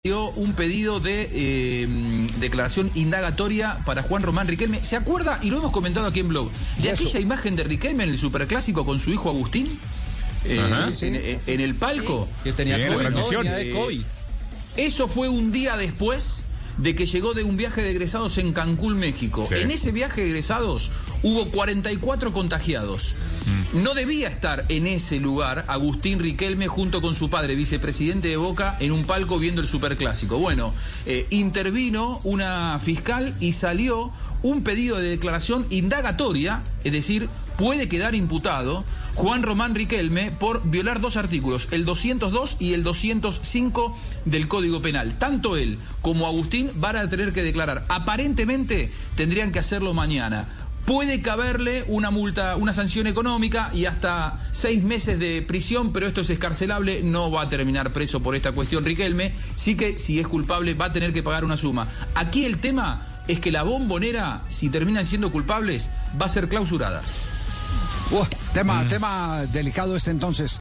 dio un pedido de declaración indagatoria para Juan Román Riquelme. ¿Se acuerda? Y lo hemos comentado aquí en Blog. De aquella imagen de Riquelme en el Superclásico con su hijo Agustín. En el palco. Sí, que tenía COVID. Eso fue un día después de que llegó de un viaje de egresados en Cancún, México. Sí. En ese viaje de egresados hubo 44 contagiados. No debía estar en ese lugar Agustín Riquelme junto con su padre, vicepresidente de Boca, en un palco viendo el Superclásico. Bueno, intervino una fiscal y salió un pedido de declaración indagatoria, es decir, puede quedar imputado Juan Román Riquelme por violar dos artículos, el 202 y el 205 del Código Penal. Tanto él como Agustín van a tener que declarar. Aparentemente tendrían que hacerlo mañana. Puede caberle una multa, una sanción económica y hasta 6 meses de prisión, pero esto es excarcelable, no va a terminar preso por esta cuestión Riquelme. Sí que si es culpable va a tener que pagar una suma. Aquí el tema es que la Bombonera, si terminan siendo culpables, va a ser clausurada. Tema delicado este entonces.